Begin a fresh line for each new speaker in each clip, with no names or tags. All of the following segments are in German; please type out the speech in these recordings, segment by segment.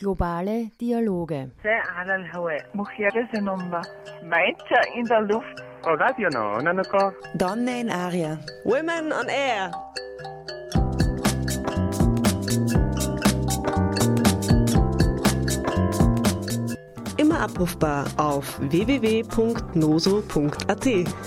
Globale Dialoge.
Meinte in der Luft.
Donne in Aria. Women on Air. Immer abrufbar auf www.noso.at.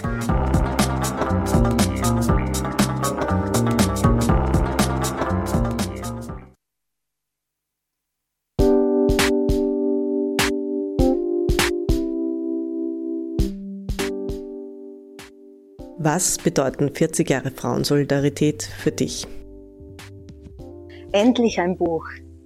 Was bedeuten 40 Jahre Frauensolidarität für dich?
Endlich ein Buch.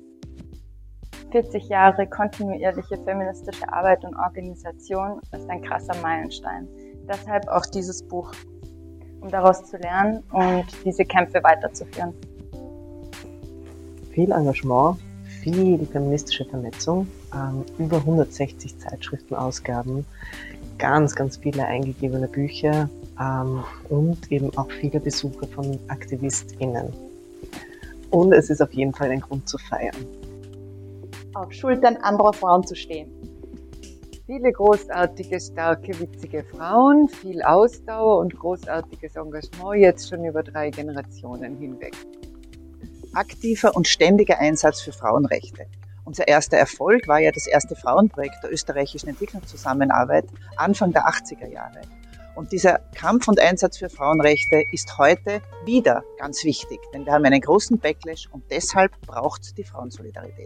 40 Jahre kontinuierliche feministische Arbeit und Organisation ist ein krasser Meilenstein. Deshalb auch dieses Buch, um daraus zu lernen und diese Kämpfe weiterzuführen.
Viel Engagement, viel feministische Vernetzung, über 160 Zeitschriftenausgaben, ganz viele eingegebene Bücher und eben auch viele Besuche von AktivistInnen. Und es ist auf jeden Fall ein Grund zu feiern.
Auf Schultern anderer Frauen zu stehen. Viele großartige, starke, witzige Frauen, viel Ausdauer und großartiges Engagement, jetzt schon über 3 Generationen hinweg.
Aktiver und ständiger Einsatz für Frauenrechte. Unser erster Erfolg war ja das erste Frauenprojekt der österreichischen Entwicklungszusammenarbeit Anfang der 80er Jahre. Und dieser Kampf und Einsatz für Frauenrechte ist heute wieder ganz wichtig, denn wir haben einen großen Backlash und deshalb braucht es die Frauensolidarität.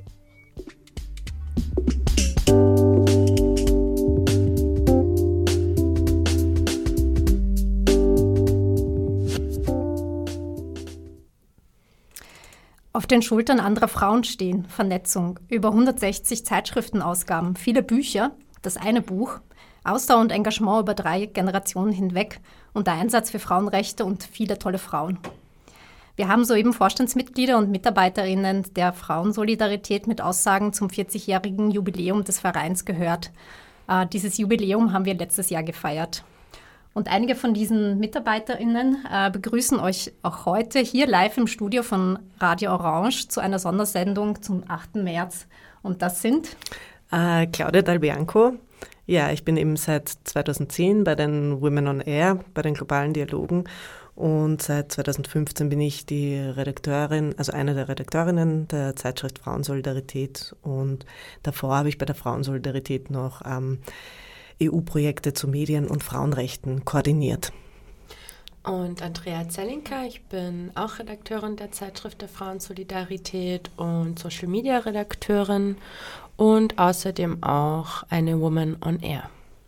Auf den Schultern anderer Frauen stehen, Vernetzung, über 160 Zeitschriftenausgaben, viele Bücher, das eine Buch, Ausdauer und Engagement über 3 Generationen hinweg und der Einsatz für Frauenrechte und viele tolle Frauen. Wir haben soeben Vorstandsmitglieder und MitarbeiterInnen der Frauensolidarität mit Aussagen zum 40-jährigen Jubiläum des Vereins gehört. Dieses Jubiläum haben wir letztes Jahr gefeiert. Und einige von diesen MitarbeiterInnen begrüßen euch auch heute hier live im Studio von Radio Orange zu einer Sondersendung zum 8. März. Und das sind
Claudia Dalbianco. Ja, ich bin eben seit 2010 bei den Women on Air, bei den globalen Dialogen, und seit 2015 bin ich die Redakteurin, also eine der Redakteurinnen der Zeitschrift Frauensolidarität, und davor habe ich bei der Frauensolidarität noch EU-Projekte zu Medien- und Frauenrechten koordiniert.
Und Andrea Zellinker, ich bin auch Redakteurin der Zeitschrift der Frauensolidarität und Social-Media-Redakteurin und außerdem auch eine Woman on Air.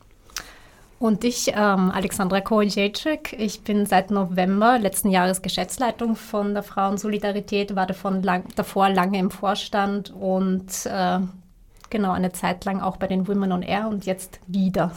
Und ich, Alexandra Kołodziejczyk, ich bin seit November letzten Jahres Geschäftsleitung von der Frauensolidarität, war davor lange im Vorstand und eine Zeit lang auch bei den Women on Air und jetzt wieder.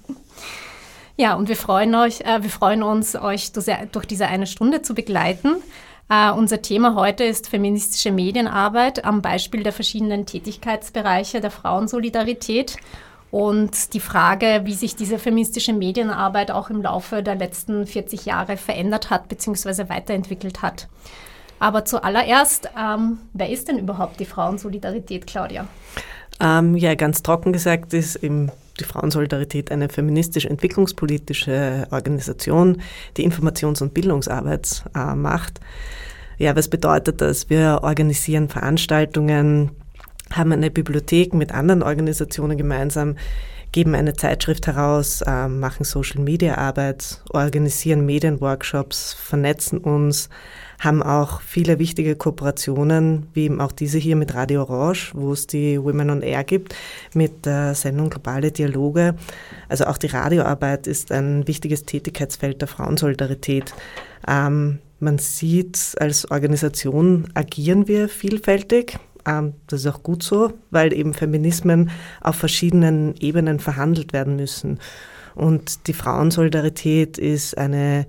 Ja, und wir freuen uns, euch durch diese eine Stunde zu begleiten. Unser Thema heute ist feministische Medienarbeit am Beispiel der verschiedenen Tätigkeitsbereiche der Frauensolidarität und die Frage, wie sich diese feministische Medienarbeit auch im Laufe der letzten 40 Jahre verändert hat bzw. weiterentwickelt hat. Aber zuallererst, wer ist denn überhaupt die Frauensolidarität, Claudia?
Ja, ganz trocken gesagt ist eben die Frauensolidarität eine feministisch-entwicklungspolitische Organisation, die Informations- und Bildungsarbeit macht. Ja, was bedeutet das? Wir organisieren Veranstaltungen, haben eine Bibliothek mit anderen Organisationen gemeinsam, geben eine Zeitschrift heraus, machen Social-Media-Arbeit, organisieren Medienworkshops, vernetzen uns, haben auch viele wichtige Kooperationen, wie eben auch diese hier mit Radio Orange, wo es die Women on Air gibt, mit der Sendung Globale Dialoge. Also auch die Radioarbeit ist ein wichtiges Tätigkeitsfeld der Frauensolidarität. Man sieht, als Organisation agieren wir vielfältig. Das ist auch gut so, weil eben Feminismen auf verschiedenen Ebenen verhandelt werden müssen. Und die Frauensolidarität ist der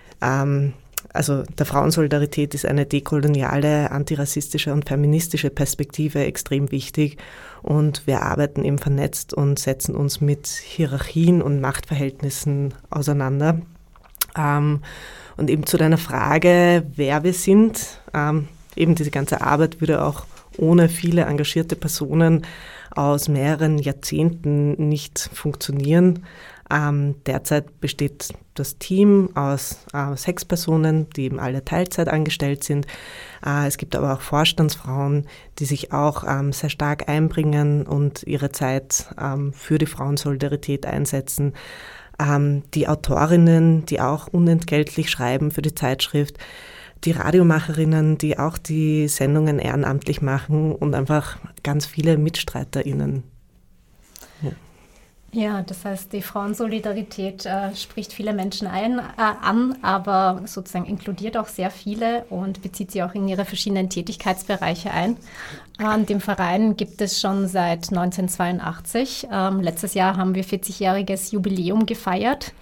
Frauensolidarität ist eine dekoloniale, antirassistische und feministische Perspektive extrem wichtig. Und wir arbeiten eben vernetzt und setzen uns mit Hierarchien und Machtverhältnissen auseinander. Und eben zu deiner Frage, wer wir sind, eben diese ganze Arbeit würde auch ohne viele engagierte Personen aus mehreren Jahrzehnten nicht funktionieren. Derzeit besteht das Team aus 6 Personen, die eben alle Teilzeit angestellt sind. Es gibt aber auch Vorstandsfrauen, die sich auch sehr stark einbringen und ihre Zeit für die Frauensolidarität einsetzen. Die Autorinnen, die auch unentgeltlich schreiben für die Zeitschrift. Die Radiomacherinnen, die auch die Sendungen ehrenamtlich machen und einfach ganz viele MitstreiterInnen.
Ja, das heißt, die Frauensolidarität spricht viele Menschen an, aber sozusagen inkludiert auch sehr viele und bezieht sie auch in ihre verschiedenen Tätigkeitsbereiche ein. Den Verein gibt es schon seit 1982. Letztes Jahr haben wir 40-jähriges Jubiläum gefeiert.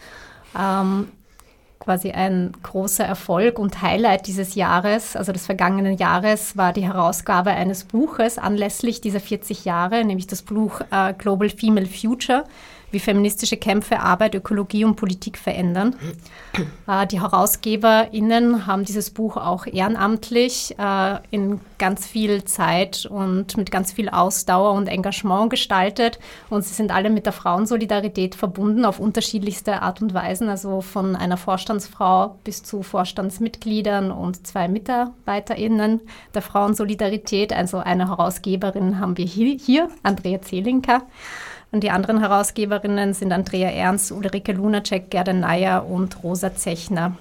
Quasi ein großer Erfolg und Highlight dieses Jahres, also des vergangenen Jahres, war die Herausgabe eines Buches anlässlich dieser 40 Jahre, nämlich das Buch Global Female Future, wie feministische Kämpfe Arbeit, Ökologie und Politik verändern. Die HerausgeberInnen haben dieses Buch auch ehrenamtlich in ganz viel Zeit und mit ganz viel Ausdauer und Engagement gestaltet. Und sie sind alle mit der Frauensolidarität verbunden auf unterschiedlichste Art und Weisen, also von einer Vorstandsfrau bis zu Vorstandsmitgliedern und 2 MitarbeiterInnen der Frauensolidarität. Also eine Herausgeberin haben wir hier, Andrea Zelinka. Und die anderen Herausgeberinnen sind Andrea Ernst, Ulrike Lunacek, Gerda Neier und Rosa Zechner.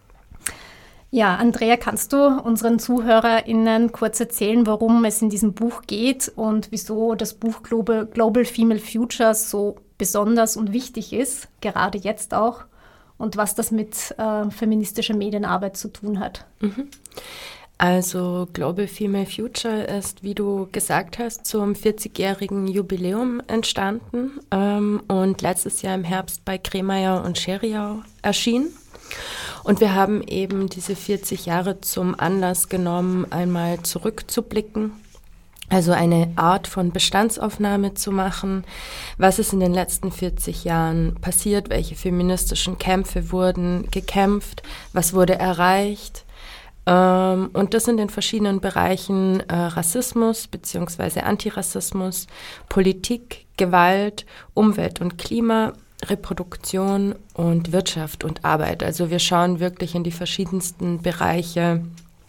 Ja, Andrea, kannst du unseren ZuhörerInnen kurz erzählen, worum es in diesem Buch geht und wieso das Buch Global Female Future so besonders und wichtig ist, gerade jetzt auch, und was das mit feministischer Medienarbeit zu tun hat?
Also Global Female Future ist, wie du gesagt hast, zum 40-jährigen Jubiläum entstanden und letztes Jahr im Herbst bei Kremeyer und Scheriau erschienen. Und wir haben eben diese 40 Jahre zum Anlass genommen, einmal zurückzublicken, also eine Art von Bestandsaufnahme zu machen. Was ist in den letzten 40 Jahren passiert? Welche feministischen Kämpfe wurden gekämpft? Was wurde erreicht? Und das in den verschiedenen Bereichen Rassismus bzw. Antirassismus, Politik, Gewalt, Umwelt und Klima, Reproduktion und Wirtschaft und Arbeit. Also wir schauen wirklich in die verschiedensten Bereiche,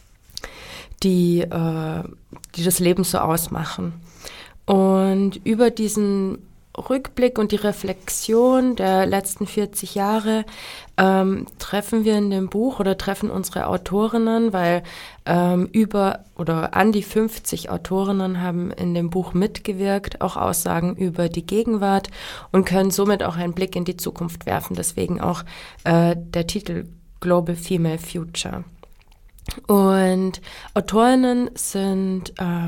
die das Leben so ausmachen. Und über diesen Rückblick und die Reflexion der letzten 40 Jahre treffen wir in dem Buch oder treffen unsere Autorinnen, weil über oder an die 50 Autorinnen haben in dem Buch mitgewirkt, auch Aussagen über die Gegenwart und können somit auch einen Blick in die Zukunft werfen. Deswegen auch der Titel Global Female Future. Und Autorinnen sind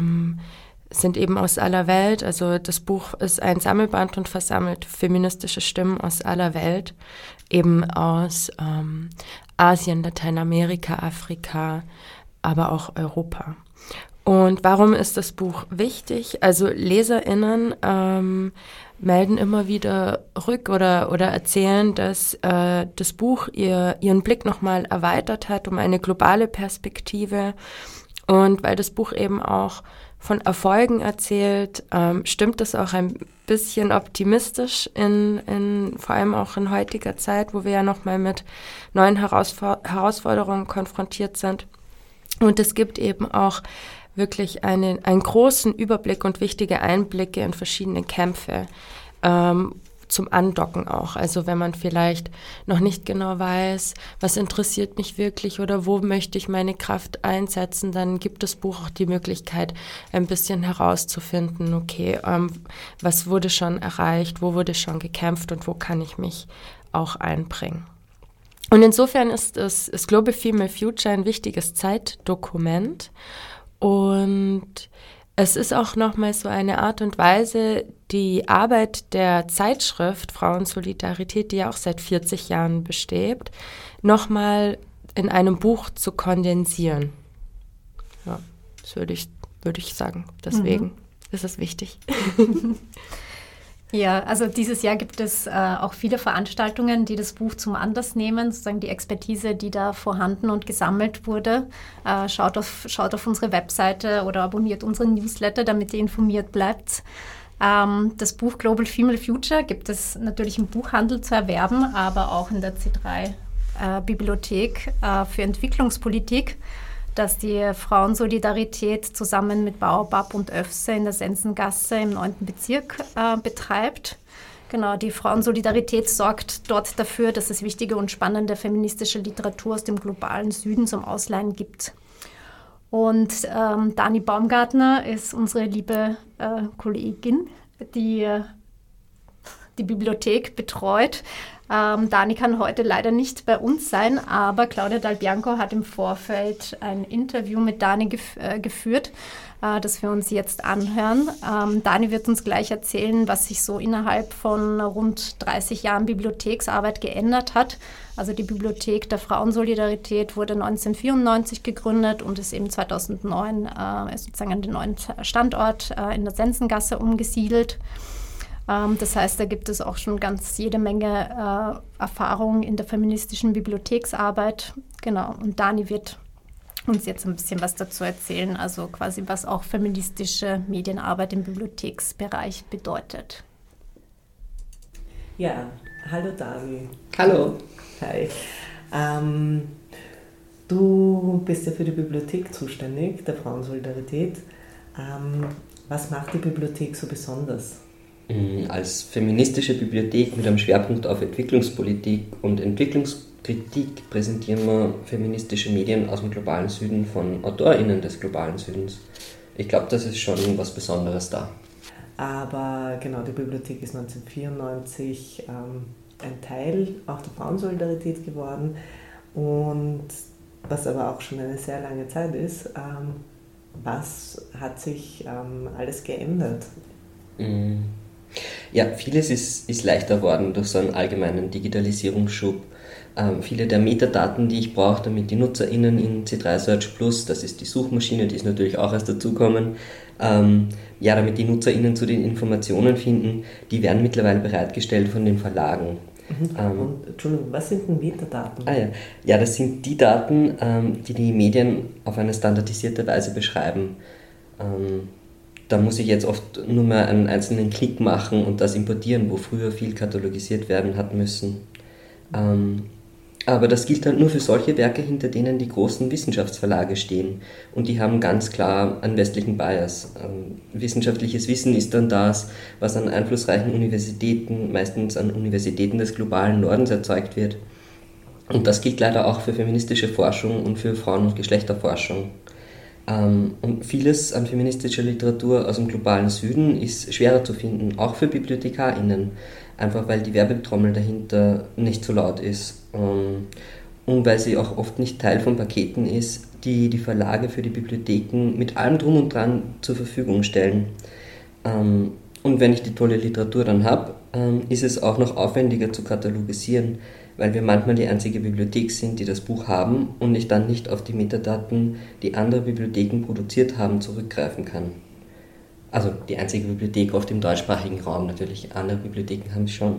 eben aus aller Welt. Also das Buch ist ein Sammelband und versammelt feministische Stimmen aus aller Welt, eben aus Asien, Lateinamerika, Afrika, aber auch Europa. Und warum ist das Buch wichtig? Also LeserInnen melden immer wieder rück oder erzählen, dass das Buch ihren Blick nochmal erweitert hat um eine globale Perspektive. Und weil das Buch eben auch von Erfolgen erzählt, stimmt das auch ein bisschen optimistisch vor allem auch in heutiger Zeit, wo wir ja nochmal mit neuen Herausforderungen konfrontiert sind. Und es gibt eben auch wirklich einen großen Überblick und wichtige Einblicke in verschiedene Kämpfe, zum Andocken auch. Also wenn man vielleicht noch nicht genau weiß, was interessiert mich wirklich oder wo möchte ich meine Kraft einsetzen, dann gibt das Buch auch die Möglichkeit, ein bisschen herauszufinden, okay, was wurde schon erreicht, wo wurde schon gekämpft und wo kann ich mich auch einbringen. Und insofern ist Global Female Future ein wichtiges Zeitdokument und es ist auch nochmal so eine Art und Weise, die Arbeit der Zeitschrift Frauensolidarität, die ja auch seit 40 Jahren besteht, nochmal in einem Buch zu kondensieren. Ja, das würde ich sagen. Deswegen ist es wichtig.
Ja, also dieses Jahr gibt es auch viele Veranstaltungen, die das Buch zum Anlass nehmen, sozusagen die Expertise, die da vorhanden und gesammelt wurde. Schaut auf unsere Webseite oder abonniert unseren Newsletter, damit ihr informiert bleibt. Das Buch Global Female Future gibt es natürlich im Buchhandel zu erwerben, aber auch in der C3-Bibliothek für Entwicklungspolitik, das die Frauensolidarität zusammen mit Baobab und Öfse in der Sensengasse im 9. Bezirk betreibt. Genau, die Frauensolidarität sorgt dort dafür, dass es wichtige und spannende feministische Literatur aus dem globalen Süden zum Ausleihen gibt. Und Dani Baumgartner ist unsere liebe Kollegin, die die Bibliothek betreut. Dani kann heute leider nicht bei uns sein, aber Claudia Dal Bianco hat im Vorfeld ein Interview mit Dani geführt, das wir uns jetzt anhören. Dani wird uns gleich erzählen, was sich so innerhalb von rund 30 Jahren Bibliotheksarbeit geändert hat. Also die Bibliothek der Frauensolidarität wurde 1994 gegründet und ist eben 2009 sozusagen an den neuen Standort in der Sensengasse umgesiedelt. Das heißt, da gibt es auch schon jede Menge Erfahrung in der feministischen Bibliotheksarbeit. Genau, und Dani wird uns jetzt ein bisschen was dazu erzählen, also quasi was auch feministische Medienarbeit im Bibliotheksbereich bedeutet.
Ja, hallo Dani.
Hallo.
Hi. Du bist ja für die Bibliothek zuständig, der Frauensolidarität. Was macht die Bibliothek so besonders?
Als feministische Bibliothek mit einem Schwerpunkt auf Entwicklungspolitik und Entwicklungskritik präsentieren wir feministische Medien aus dem globalen Süden von AutorInnen des globalen Südens. Ich glaube, das ist schon was Besonderes da.
Aber genau, die Bibliothek ist 1994 ein Teil auch der Frauensolidarität geworden und was aber auch schon eine sehr lange Zeit ist. Was hat sich alles geändert?
Ja, vieles ist leichter geworden durch so einen allgemeinen Digitalisierungsschub. Viele der Metadaten, die ich brauche, damit die NutzerInnen in C3 Search Plus, das ist die Suchmaschine, die ist natürlich auch erst dazukommen, damit die NutzerInnen zu den Informationen finden, die werden mittlerweile bereitgestellt von den Verlagen.
Und, Entschuldigung, was sind denn Metadaten?
Ja, das sind die Daten, die die Medien auf eine standardisierte Weise beschreiben. Da muss ich jetzt oft nur mal einen einzelnen Klick machen und das importieren, wo früher viel katalogisiert werden hat müssen. Aber das gilt halt nur für solche Werke, hinter denen die großen Wissenschaftsverlage stehen. Und die haben ganz klar einen westlichen Bias. Wissenschaftliches Wissen ist dann das, was an einflussreichen Universitäten, meistens an Universitäten des globalen Nordens erzeugt wird. Und das gilt leider auch für feministische Forschung und für Frauen- und Geschlechterforschung. Und vieles an feministischer Literatur aus dem globalen Süden ist schwerer zu finden, auch für BibliothekarInnen, einfach weil die Werbetrommel dahinter nicht so laut ist und weil sie auch oft nicht Teil von Paketen ist, die die Verlage für die Bibliotheken mit allem Drum und Dran zur Verfügung stellen. Und wenn ich die tolle Literatur dann habe, ist es auch noch aufwendiger zu katalogisieren, weil wir manchmal die einzige Bibliothek sind, die das Buch haben und ich dann nicht auf die Metadaten, die andere Bibliotheken produziert haben, zurückgreifen kann. Also die einzige Bibliothek auf dem deutschsprachigen Raum, natürlich andere Bibliotheken haben es schon.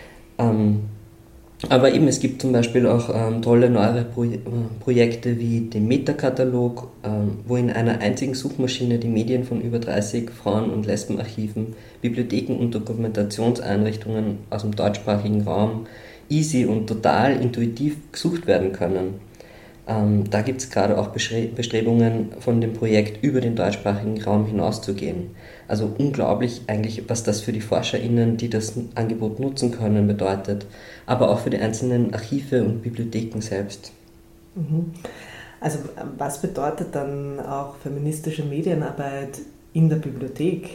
Aber eben, es gibt zum Beispiel auch tolle neuere Projekte wie den Metakatalog, wo in einer einzigen Suchmaschine die Medien von über 30 Frauen- und Lesbenarchiven, Bibliotheken und Dokumentationseinrichtungen aus dem deutschsprachigen Raum easy und total intuitiv gesucht werden können. Da gibt es gerade auch Bestrebungen von dem Projekt über den deutschsprachigen Raum hinauszugehen. Also unglaublich eigentlich, was das für die ForscherInnen, die das Angebot nutzen können, bedeutet, aber auch für die einzelnen Archive und Bibliotheken selbst.
Also was bedeutet dann auch feministische Medienarbeit in der Bibliothek?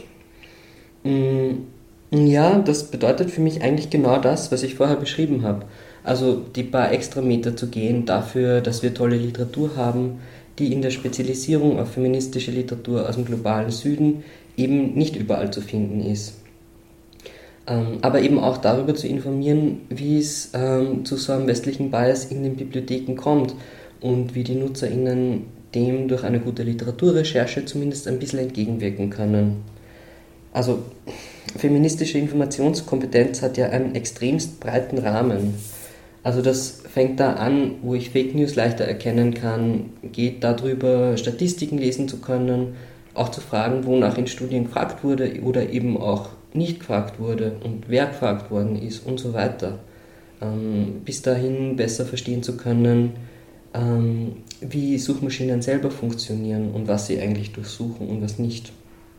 Ja, das bedeutet für mich eigentlich genau das, was ich vorher beschrieben habe. Also die paar extra Meter zu gehen dafür, dass wir tolle Literatur haben, die in der Spezialisierung auf feministische Literatur aus dem globalen Süden eben nicht überall zu finden ist. Aber eben auch darüber zu informieren, wie es zu so einem westlichen Bias in den Bibliotheken kommt und wie die NutzerInnen dem durch eine gute Literaturrecherche zumindest ein bisschen entgegenwirken können. Also feministische Informationskompetenz hat ja einen extremst breiten Rahmen. Also das fängt da an, wo ich Fake News leichter erkennen kann, geht darüber, Statistiken lesen zu können, auch zu fragen, wonach in Studien gefragt wurde oder eben auch nicht gefragt wurde und wer gefragt worden ist und so weiter. Bis dahin besser verstehen zu können, wie Suchmaschinen selber funktionieren und was sie eigentlich durchsuchen und was nicht.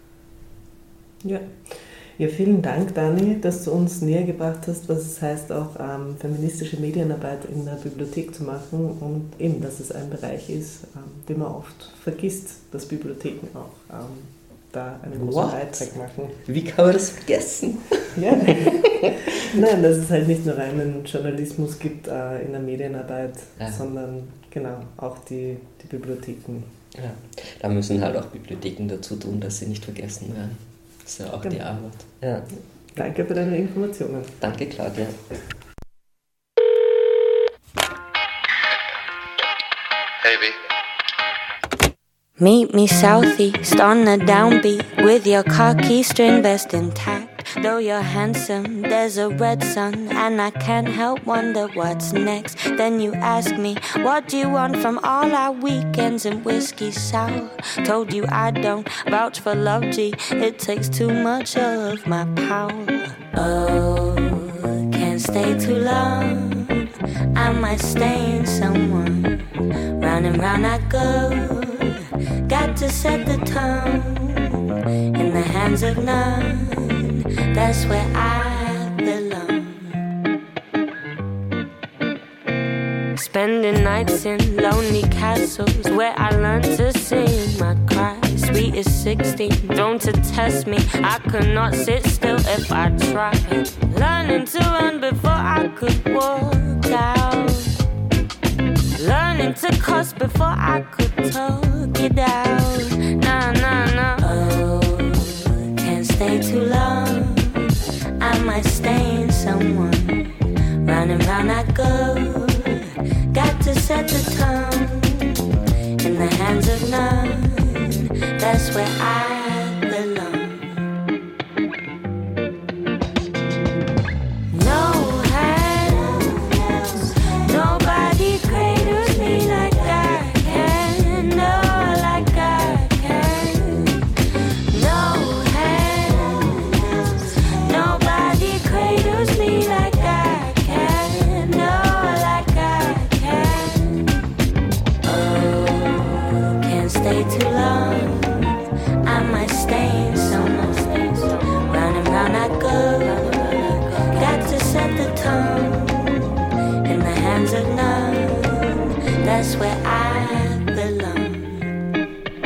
Ja, vielen Dank, Dani, dass du uns näher gebracht hast, was es heißt, auch feministische Medienarbeit in der Bibliothek zu machen und eben, dass es ein Bereich ist, den man oft vergisst, dass Bibliotheken auch da einen großen Beitrag machen.
Wie kann man das vergessen?
Ja. Nein, dass es halt nicht nur reinen Journalismus gibt in der Medienarbeit, sondern genau auch die Bibliotheken.
Ja, da müssen halt auch Bibliotheken dazu tun, dass sie nicht vergessen werden. Das ist ja auch die Arbeit. Ja.
Danke für deine Informationen.
Danke, Claudia.
Hey, V.
Meet me southeast on the downbeat with your khaki string vest intact. Though you're handsome, there's a red sun and I can't help wonder what's next. Then you ask me, what do you want from all our weekends and whiskey sour? Told you I don't vouch for love, G, it takes too much of my power. Oh, can't stay too long, I might stain someone. Round and round I go, got to set the tone in the hands of none. That's where I belong. Spending nights in lonely castles where I learned to sing my cry. Sweet as 16, don't to test me. I could not sit still if I tried. Learning to run before I could walk out. Learning to cuss before I could talk it out. Nah, nah, nah. Oh, can't stay too long, I might stain someone. Round and round I go, got to set the tone in the hands of none. That's where I belong. No hands, nobody cradles me like I can. No, like I can. No hands, nobody cradles me like I can. No, like I can. Oh, can't stay too long, I might stain someone. Round and round I go, got to set the tone in the hands of none. That's where I belong.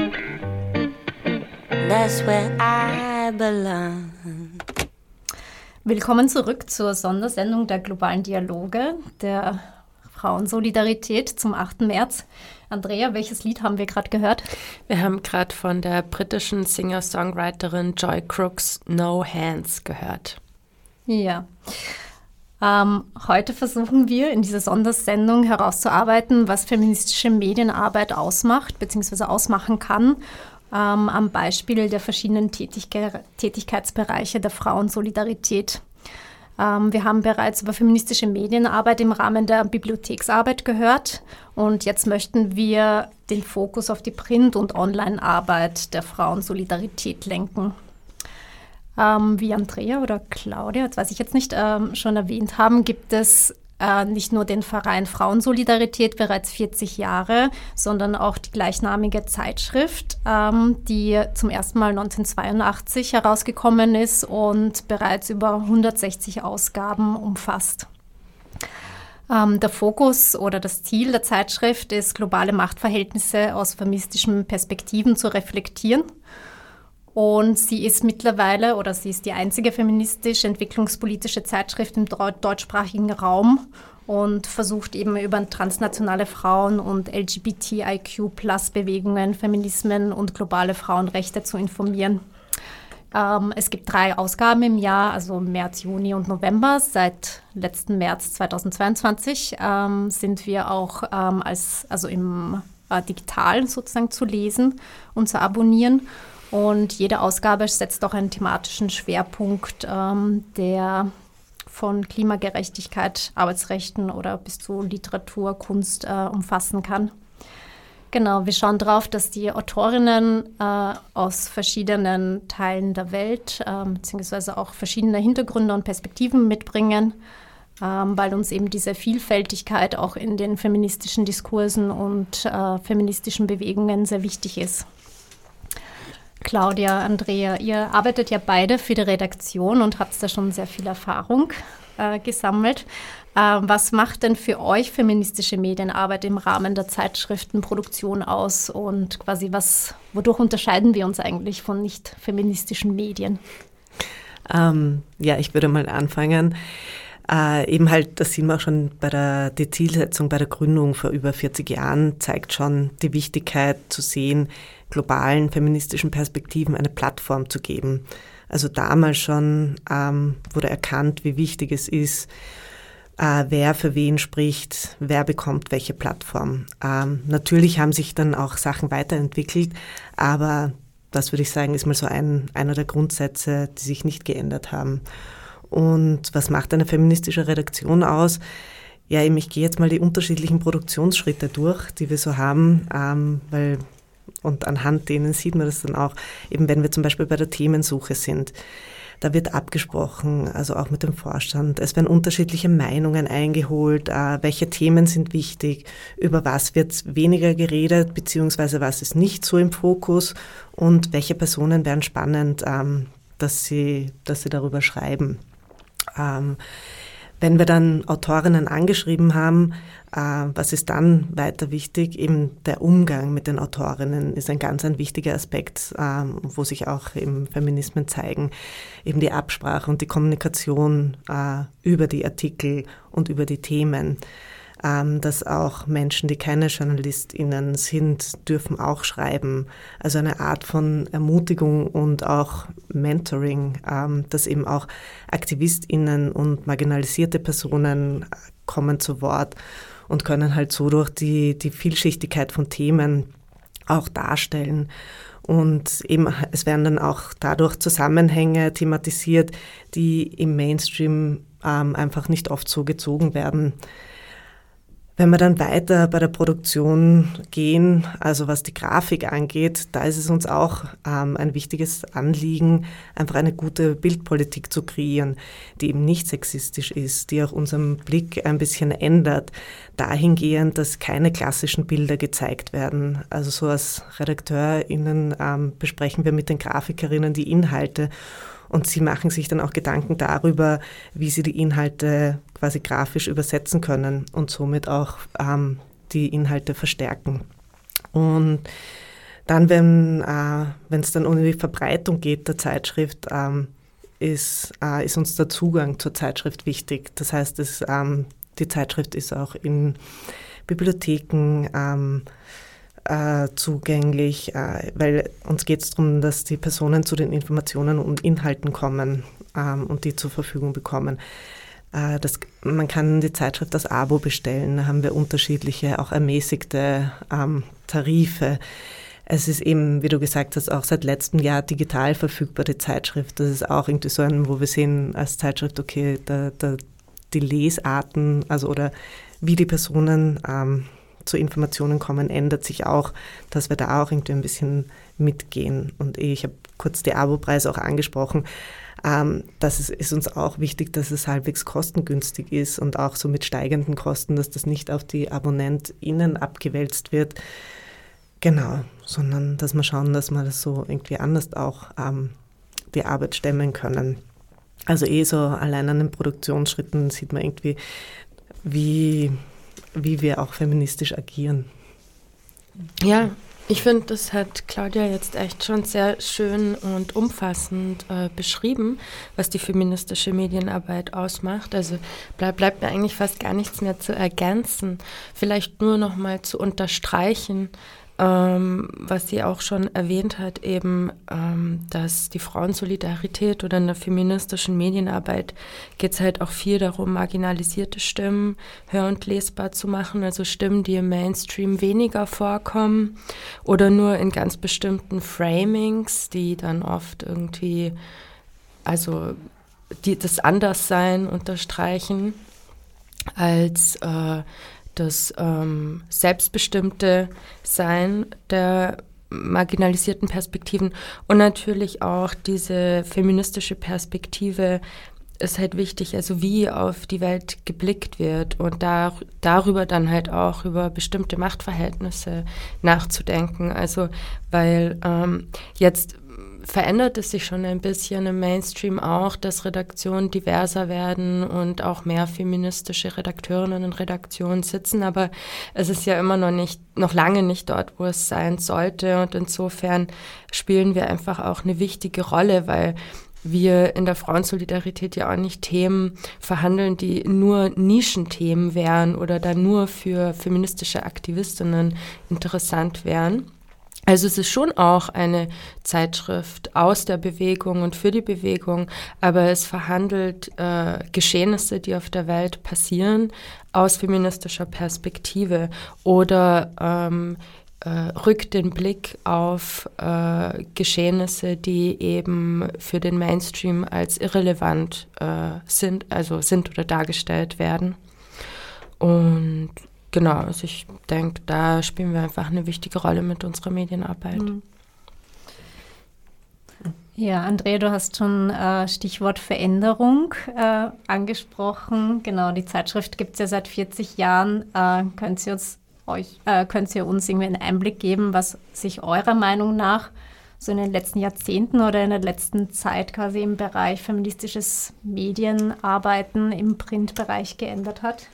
That's where I belong.
Willkommen zurück zur Sondersendung der globalen Dialoge der Frauensolidarität zum 8. März. Andrea, welches Lied haben wir gerade gehört?
Wir haben gerade von der britischen Singer-Songwriterin Joy Crooks No Hands gehört.
Ja. Heute versuchen wir in dieser Sondersendung herauszuarbeiten, was feministische Medienarbeit ausmacht bzw. ausmachen kann, am Beispiel der verschiedenen Tätigkeitsbereiche der Frauensolidarität. Wir haben bereits über feministische Medienarbeit im Rahmen der Bibliotheksarbeit gehört und jetzt möchten wir den Fokus auf die Print- und Online-Arbeit der Frauensolidarität lenken. Wie Andrea oder Claudia, das weiß ich jetzt nicht, schon erwähnt haben, gibt es nicht nur den Verein Frauensolidarität bereits 40 Jahre, sondern auch die gleichnamige Zeitschrift, die zum ersten Mal 1982 herausgekommen ist und bereits über 160 Ausgaben umfasst. Der Fokus oder das Ziel der Zeitschrift ist, globale Machtverhältnisse aus feministischen Perspektiven zu reflektieren. Und sie ist mittlerweile, oder sie ist die einzige feministisch-entwicklungspolitische Zeitschrift im deutschsprachigen Raum und versucht eben über transnationale Frauen- und LGBTIQ-Plus-Bewegungen, Feminismen und globale Frauenrechte zu informieren. Es gibt 3 Ausgaben im Jahr, also März, Juni und November. Seit letzten März 2022 sind wir auch im digital sozusagen zu lesen und zu abonnieren. Und jede Ausgabe setzt auch einen thematischen Schwerpunkt, der von Klimagerechtigkeit, Arbeitsrechten oder bis zu Literatur, Kunst umfassen kann. Genau, wir schauen darauf, dass die Autorinnen aus verschiedenen Teilen der Welt beziehungsweise auch verschiedene Hintergründe und Perspektiven mitbringen, weil uns eben diese Vielfältigkeit auch in den feministischen Diskursen und feministischen Bewegungen sehr wichtig ist. Claudia, Andrea, ihr arbeitet ja beide für die Redaktion und habt da schon sehr viel Erfahrung gesammelt. Was macht denn für euch feministische Medienarbeit im Rahmen der Zeitschriftenproduktion aus und quasi wodurch unterscheiden wir uns eigentlich von nicht feministischen Medien?
Ja, ich würde mal anfangen. Eben halt, das sehen wir auch schon die Zielsetzung bei der Gründung vor über 40 Jahren, zeigt schon die Wichtigkeit zu sehen, globalen feministischen Perspektiven eine Plattform zu geben. Also damals schon wurde erkannt, wie wichtig es ist, wer für wen spricht, wer bekommt welche Plattform. Natürlich haben sich dann auch Sachen weiterentwickelt, aber das würde ich sagen, ist mal so einer der Grundsätze, die sich nicht geändert haben. Und was macht eine feministische Redaktion aus? Ja, ich gehe jetzt mal die unterschiedlichen Produktionsschritte durch, die wir so haben, und anhand denen sieht man das dann auch, eben wenn wir zum Beispiel bei der Themensuche sind. Da wird abgesprochen, also auch mit dem Vorstand. Es werden unterschiedliche Meinungen eingeholt, welche Themen sind wichtig, über was wird weniger geredet, beziehungsweise was ist nicht so im Fokus und welche Personen wären spannend, dass sie darüber schreiben. Wenn wir dann Autorinnen angeschrieben haben, was ist dann weiter wichtig? Eben der Umgang mit den Autorinnen ist ein ganz wichtiger Aspekt, wo sich auch eben Feminismen zeigen. Eben die Absprache und die Kommunikation über die Artikel und über die Themen. Dass auch Menschen, die keine JournalistInnen sind, dürfen auch schreiben. Also eine Art von Ermutigung und auch Mentoring, dass eben auch AktivistInnen und marginalisierte Personen kommen zu Wort und können halt so durch die Vielschichtigkeit von Themen auch darstellen. Und eben, es werden dann auch dadurch Zusammenhänge thematisiert, die im Mainstream einfach nicht oft so gezogen werden. Wenn wir dann weiter bei der Produktion gehen, also was die Grafik angeht, da ist es uns auch ein wichtiges Anliegen, einfach eine gute Bildpolitik zu kreieren, die eben nicht sexistisch ist, die auch unseren Blick ein bisschen ändert, dahingehend, dass keine klassischen Bilder gezeigt werden. Also so als RedakteurInnen besprechen wir mit den Grafikerinnen die Inhalte. Und sie machen sich dann auch Gedanken darüber, wie sie die Inhalte quasi grafisch übersetzen können und somit auch die Inhalte verstärken. Und dann, wenn es dann um die Verbreitung geht der Zeitschrift, ist uns der Zugang zur Zeitschrift wichtig. Das heißt, die Zeitschrift ist auch in Bibliotheken zugänglich, weil uns geht es darum, dass die Personen zu den Informationen und Inhalten kommen und die zur Verfügung bekommen. Man kann die Zeitschrift als Abo bestellen, da haben wir unterschiedliche, auch ermäßigte Tarife. Es ist eben, wie du gesagt hast, auch seit letztem Jahr digital verfügbar, die Zeitschrift. Das ist auch irgendwie so wo wir sehen als Zeitschrift, okay, die Lesarten, also oder wie die Personen zu Informationen kommen, ändert sich auch, dass wir da auch irgendwie ein bisschen mitgehen. Und ich habe kurz die Abopreise auch angesprochen. Das ist uns auch wichtig, dass es halbwegs kostengünstig ist und auch so mit steigenden Kosten, dass das nicht auf die AbonnentInnen abgewälzt wird. Genau, sondern dass wir schauen, dass wir das so irgendwie anders auch die Arbeit stemmen können. Also so allein an den Produktionsschritten sieht man irgendwie, wie wir auch feministisch agieren.
Ja, ich finde, das hat Claudia jetzt echt schon sehr schön und umfassend beschrieben, was die feministische Medienarbeit ausmacht. Also bleibt mir eigentlich fast gar nichts mehr zu ergänzen. Vielleicht nur noch mal zu unterstreichen, was sie auch schon erwähnt hat, eben, dass die Frauensolidarität oder in der feministischen Medienarbeit geht es halt auch viel darum, marginalisierte Stimmen hör- und lesbar zu machen, also Stimmen, die im Mainstream weniger vorkommen oder nur in ganz bestimmten Framings, die dann oft irgendwie, also das Anderssein unterstreichen als das selbstbestimmte Sein der marginalisierten Perspektiven und natürlich auch diese feministische Perspektive ist halt wichtig, also wie auf die Welt geblickt wird und darüber dann halt auch über bestimmte Machtverhältnisse nachzudenken. Also weil jetzt verändert es sich schon ein bisschen im Mainstream auch, dass Redaktionen diverser werden und auch mehr feministische Redakteurinnen in Redaktionen sitzen, aber es ist ja immer noch lange nicht dort, wo es sein sollte und insofern spielen wir einfach auch eine wichtige Rolle, weil wir in der Frauensolidarität ja auch nicht Themen verhandeln, die nur Nischenthemen wären oder dann nur für feministische Aktivistinnen interessant wären. Also es ist schon auch eine Zeitschrift aus der Bewegung und für die Bewegung, aber es verhandelt Geschehnisse, die auf der Welt passieren, aus feministischer Perspektive oder rückt den Blick auf Geschehnisse, die eben für den Mainstream als irrelevant sind oder dargestellt werden. Und genau, also ich denke, da spielen wir einfach eine wichtige Rolle mit unserer Medienarbeit.
Ja, Andrea, du hast schon Stichwort Veränderung angesprochen. Genau, die Zeitschrift gibt es ja seit 40 Jahren. Könnt ihr uns irgendwie einen Einblick geben, was sich eurer Meinung nach so in den letzten Jahrzehnten oder in der letzten Zeit quasi im Bereich feministisches Medienarbeiten im Printbereich geändert hat?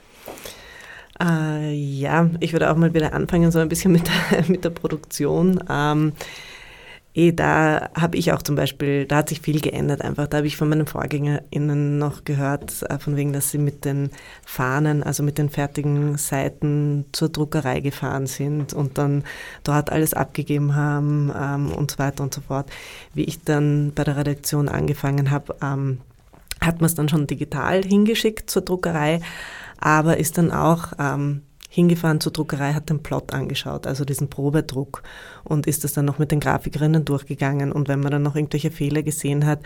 Ja, ich würde auch mal wieder anfangen, so ein bisschen mit der Produktion. Da habe ich auch zum Beispiel, da hat sich viel geändert einfach. Da habe ich von meinen VorgängerInnen noch gehört, von wegen, dass sie mit den Fahnen, also mit den fertigen Seiten zur Druckerei gefahren sind und dann dort alles abgegeben haben und so weiter und so fort. Wie ich dann bei der Redaktion angefangen habe, hat man es dann schon digital hingeschickt zur Druckerei, aber ist dann auch hingefahren zur Druckerei, hat den Plot angeschaut, also diesen Probedruck und ist das dann noch mit den Grafikerinnen durchgegangen und wenn man dann noch irgendwelche Fehler gesehen hat,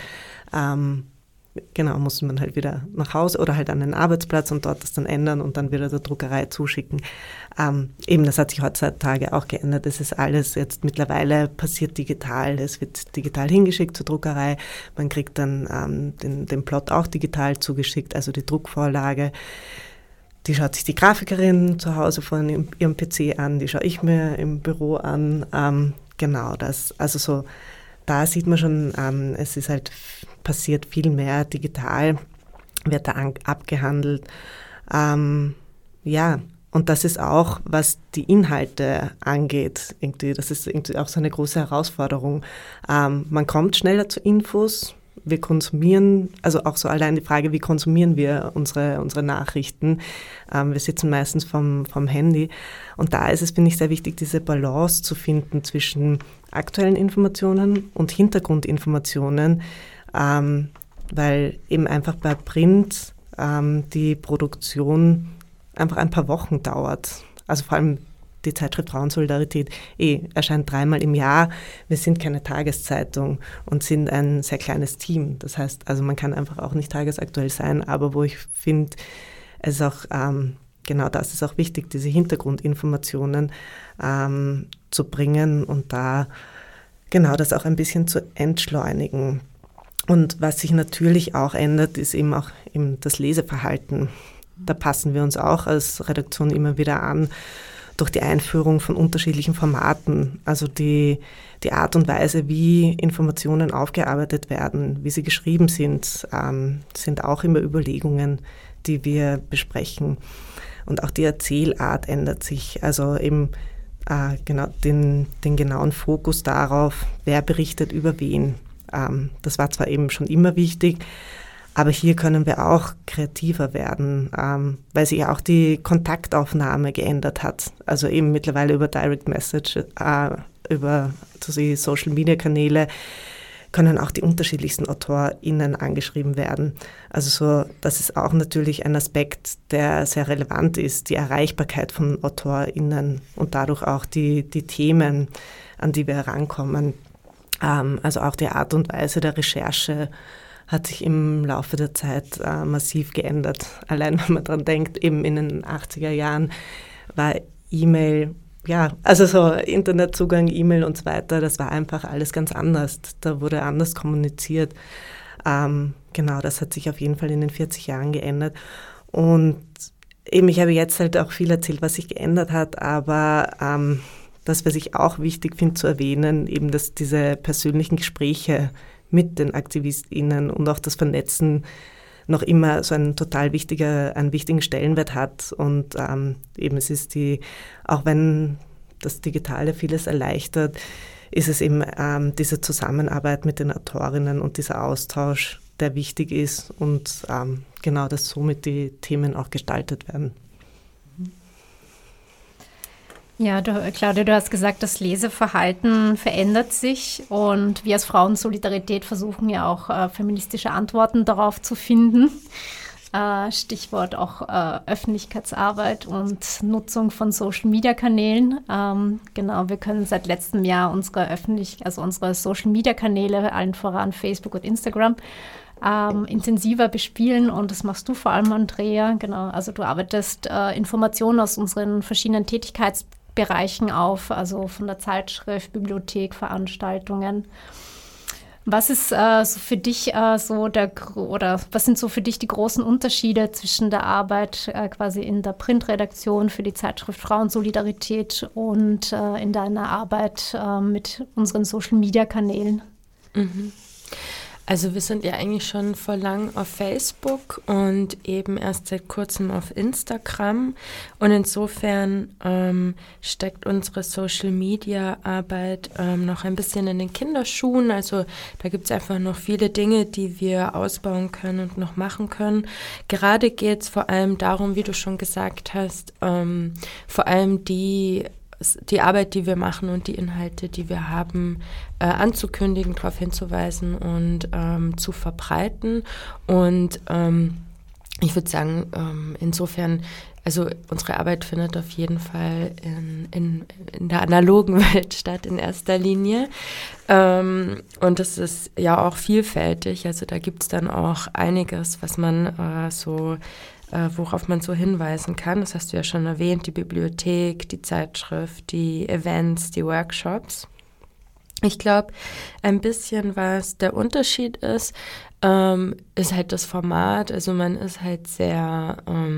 musste man halt wieder nach Hause oder halt an den Arbeitsplatz und dort das dann ändern und dann wieder der Druckerei zuschicken. Das hat sich heutzutage auch geändert. Es ist alles jetzt mittlerweile passiert digital. Es wird digital hingeschickt zur Druckerei. Man kriegt dann den Plot auch digital zugeschickt, also die Druckvorlage. Die schaut sich die Grafikerin zu Hause von ihrem PC an, die schaue ich mir im Büro an. Da sieht man schon, es ist halt passiert viel mehr digital, wird da abgehandelt. Und das ist auch, was die Inhalte angeht, das ist irgendwie auch so eine große Herausforderung. Man kommt schneller zu Infos. Wir konsumieren, also auch so allein die Frage, wie konsumieren wir unsere Nachrichten. Wir sitzen meistens vom Handy und da ist es, finde ich, sehr wichtig, diese Balance zu finden zwischen aktuellen Informationen und Hintergrundinformationen, weil eben einfach bei Print die Produktion einfach ein paar Wochen dauert. Also vor allem die Zeitschrift Frauensolidarität erscheint 3-mal im Jahr. Wir sind keine Tageszeitung und sind ein sehr kleines Team. Das heißt, also man kann einfach auch nicht tagesaktuell sein, aber wo ich finde, es ist auch, das ist auch wichtig, diese Hintergrundinformationen zu bringen und da das auch ein bisschen zu entschleunigen. Und was sich natürlich auch ändert, ist eben auch das Leseverhalten. Da passen wir uns auch als Redaktion immer wieder an, durch die Einführung von unterschiedlichen Formaten, also die Art und Weise, wie Informationen aufgearbeitet werden, wie sie geschrieben sind auch immer Überlegungen, die wir besprechen. Und auch die Erzählart ändert sich, also eben den genauen Fokus darauf, wer berichtet über wen. Das war zwar eben schon immer wichtig, Aber hier können wir auch kreativer werden, weil sich ja auch die Kontaktaufnahme geändert hat. Also eben mittlerweile über Direct Message, über die Social-Media-Kanäle können auch die unterschiedlichsten AutorInnen angeschrieben werden. Also so, das ist auch natürlich ein Aspekt, der sehr relevant ist, die Erreichbarkeit von AutorInnen und dadurch auch die Themen, an die wir herankommen. Also auch die Art und Weise der Recherche hat sich im Laufe der Zeit massiv geändert. Allein wenn man daran denkt, eben in den 80er Jahren war E-Mail, also so Internetzugang, E-Mail und so weiter, das war einfach alles ganz anders. Da wurde anders kommuniziert. Genau, das hat sich auf jeden Fall in den 40 Jahren geändert. Und eben, ich habe jetzt halt auch viel erzählt, was sich geändert hat, aber das, was ich auch wichtig finde zu erwähnen, eben, dass diese persönlichen Gespräche mit den AktivistInnen und auch das Vernetzen noch immer so einen wichtigen Stellenwert hat. Und eben es ist auch wenn das Digitale vieles erleichtert, ist es eben diese Zusammenarbeit mit den Autorinnen und dieser Austausch, der wichtig ist und genau, dass somit die Themen auch gestaltet werden.
Ja, Claudia, du hast gesagt, das Leseverhalten verändert sich und wir als Frauensolidarität versuchen ja auch feministische Antworten darauf zu finden. Stichwort auch Öffentlichkeitsarbeit und Nutzung von Social-Media-Kanälen. Genau, wir können seit letztem Jahr unsere Social-Media-Kanäle, allen voran Facebook und Instagram, intensiver bespielen und das machst du vor allem, Andrea. Genau, also du arbeitest Informationen aus unseren verschiedenen Tätigkeitsbereichen auf, also von der Zeitschrift, Bibliothek, Veranstaltungen. Was ist so für dich was sind so für dich die großen Unterschiede zwischen der Arbeit quasi in der Printredaktion für die Zeitschrift Frauensolidarität und in deiner Arbeit mit unseren Social-Media-Kanälen?
Mhm. Also wir sind ja eigentlich schon vor lang auf Facebook und eben erst seit kurzem auf Instagram und insofern steckt unsere Social-Media-Arbeit noch ein bisschen in den Kinderschuhen. Also da gibt es einfach noch viele Dinge, die wir ausbauen können und noch machen können. Gerade geht es vor allem darum, wie du schon gesagt hast, vor allem die Arbeit, die wir machen und die Inhalte, die wir haben, anzukündigen, darauf hinzuweisen und zu verbreiten. Und ich würde sagen, insofern, also unsere Arbeit findet auf jeden Fall in der analogen Welt statt in erster Linie. Und das ist ja auch vielfältig. Also da gibt es dann auch einiges, was man worauf man so hinweisen kann. Das hast du ja schon erwähnt, die Bibliothek, die Zeitschrift, die Events, die Workshops. Ich glaube, ein bisschen, was der Unterschied ist halt das Format. Also man ist halt sehr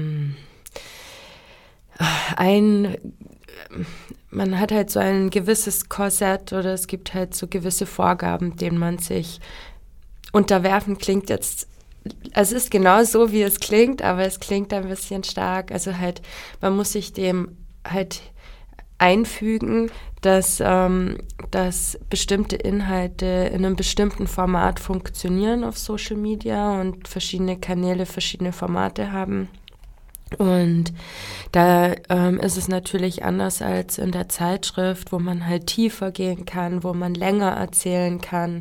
man hat halt so ein gewisses Korsett oder es gibt halt so gewisse Vorgaben, denen man sich unterwerfen, klingt jetzt. Es ist genau so, wie es klingt, aber es klingt ein bisschen stark. Also halt, man muss sich dem halt einfügen, dass bestimmte Inhalte in einem bestimmten Format funktionieren auf Social Media und verschiedene Kanäle verschiedene Formate haben. Und da ist es natürlich anders als in der Zeitschrift, wo man halt tiefer gehen kann, wo man länger erzählen kann.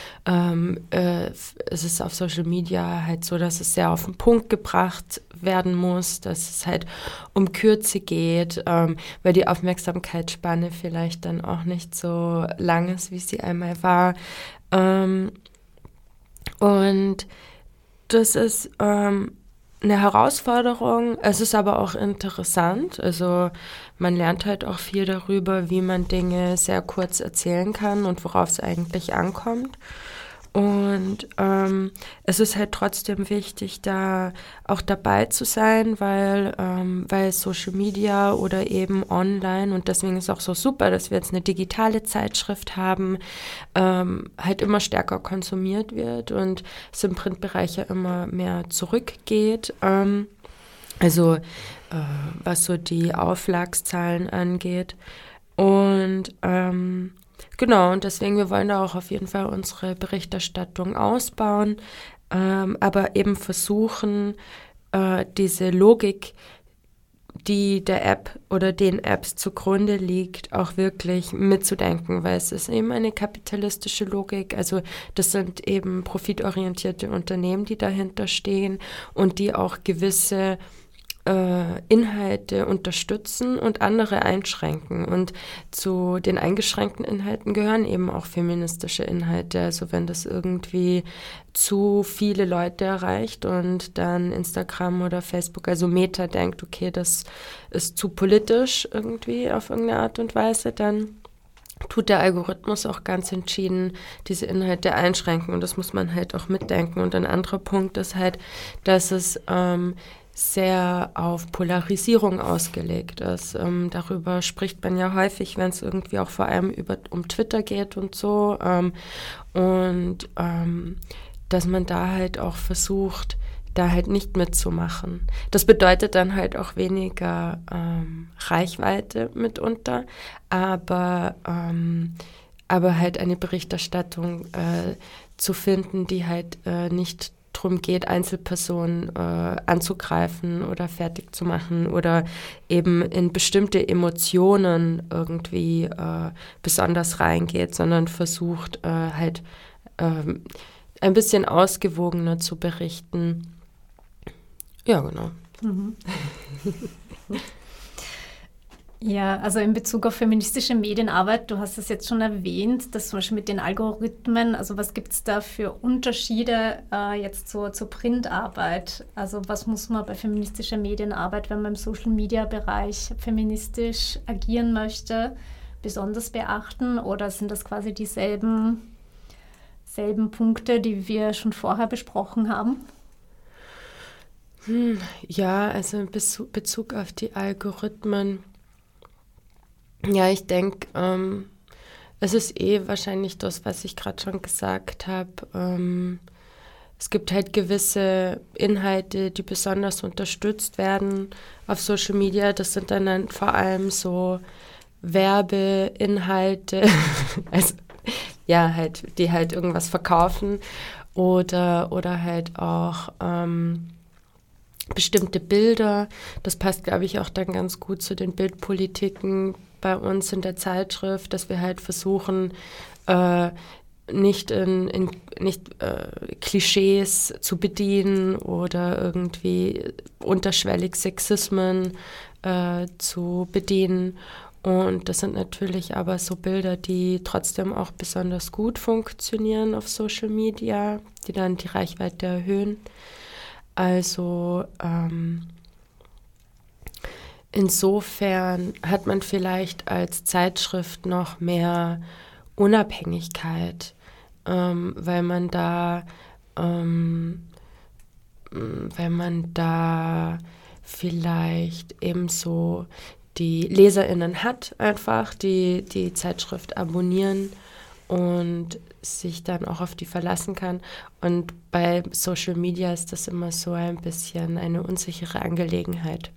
Es ist auf Social Media halt so, dass es sehr auf den Punkt gebracht werden muss, dass es halt um Kürze geht, weil die Aufmerksamkeitsspanne vielleicht dann auch nicht so lang ist, wie sie einmal war. Und das ist eine Herausforderung. Es ist aber auch interessant. Also man lernt halt auch viel darüber, wie man Dinge sehr kurz erzählen kann und worauf es eigentlich ankommt. Und es ist halt trotzdem wichtig, da auch dabei zu sein, weil Social Media oder eben online, und deswegen ist es auch so super, dass wir jetzt eine digitale Zeitschrift haben, halt immer stärker konsumiert wird und es im Printbereich ja immer mehr zurückgeht. Was so die Auflagszahlen angeht. Und Genau, und deswegen, wir wollen da auch auf jeden Fall unsere Berichterstattung ausbauen, aber eben versuchen, diese Logik, die der App oder den Apps zugrunde liegt, auch wirklich mitzudenken, weil es ist eben eine kapitalistische Logik. Also das sind eben profitorientierte Unternehmen, die dahinter stehen und die auch gewisse Inhalte unterstützen und andere einschränken. Und zu den eingeschränkten Inhalten gehören eben auch feministische Inhalte. Also wenn das irgendwie zu viele Leute erreicht und dann Instagram oder Facebook, also Meta denkt, okay, das ist zu politisch irgendwie auf irgendeine Art und Weise, dann tut der Algorithmus auch ganz entschieden diese Inhalte einschränken. Und das muss man halt auch mitdenken. Und ein anderer Punkt ist halt, dass es sehr auf Polarisierung ausgelegt ist. Darüber spricht man ja häufig, wenn es irgendwie auch vor allem um Twitter geht und so. Dass man da halt auch versucht, da halt nicht mitzumachen. Das bedeutet dann halt auch weniger Reichweite mitunter, aber halt eine Berichterstattung zu finden, die halt nicht darum geht, Einzelpersonen anzugreifen oder fertig zu machen oder eben in bestimmte Emotionen irgendwie besonders reingeht, sondern versucht halt ein bisschen ausgewogener zu berichten. Ja, genau.
Mhm. Ja, also in Bezug auf feministische Medienarbeit, du hast es jetzt schon erwähnt, dass zum Beispiel mit den Algorithmen, also was gibt es da für Unterschiede jetzt zur Printarbeit? Also was muss man bei feministischer Medienarbeit, wenn man im Social-Media-Bereich feministisch agieren möchte, besonders beachten? Oder sind das quasi dieselben Punkte, die wir schon vorher besprochen haben?
Ja, also in Bezug auf die Algorithmen, ja, ich denke, es ist wahrscheinlich das, was ich gerade schon gesagt habe. Es gibt halt gewisse Inhalte, die besonders unterstützt werden auf Social Media. Das sind dann vor allem so Werbeinhalte, also ja, halt, die halt irgendwas verkaufen oder halt auch bestimmte Bilder. Das passt, glaube ich, auch dann ganz gut zu den Bildpolitiken bei uns in der Zeitschrift, dass wir halt versuchen, nicht Klischees zu bedienen oder irgendwie unterschwellig Sexismen zu bedienen. Und das sind natürlich aber so Bilder, die trotzdem auch besonders gut funktionieren auf Social Media, die dann die Reichweite erhöhen. Also insofern hat man vielleicht als Zeitschrift noch mehr Unabhängigkeit, weil man da vielleicht eben so die LeserInnen hat einfach, die Zeitschrift abonnieren und sich dann auch auf die verlassen kann. Und bei Social Media ist das immer so ein bisschen eine unsichere Angelegenheit.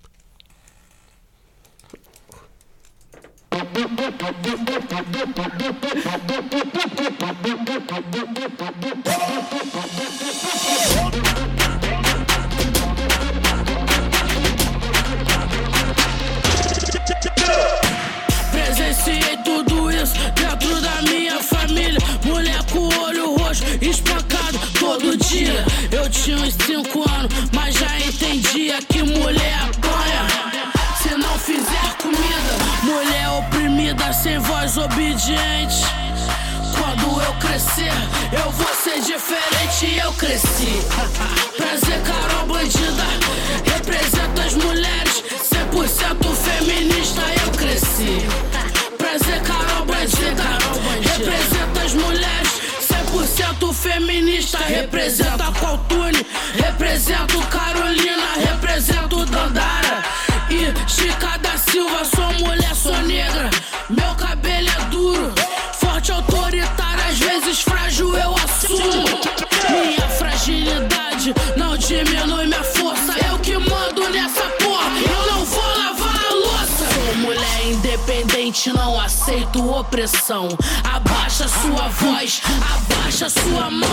Presenciei tudo isso dentro da minha família. Mulher com o olho roxo, espancado todo dia. Eu tinha uns 5 anos, mas já entendia que mulher apanha se não fizer comida. Mulher oprimida, sem voz, obediente. Quando eu crescer, eu vou ser diferente. Eu cresci. Prazer, Carol Bandida, representa as mulheres, 100% feminista. Eu cresci. Prazer, Carol Bandida, representa as mulheres, 100% feminista. Representa Qualtune, represento Carolina, represento Dandara e Chica da Silva. Sou mulher, sou negra, meu cabelo é duro, forte, autoritária, às vezes frágil, eu assumo. Minha fragilidade não diminui minha força. Eu que mando nessa porra, eu não vou lavar a louça. Sou mulher independente, gente não aceita opressão. Abaixa sua voz, abaixa sua mão.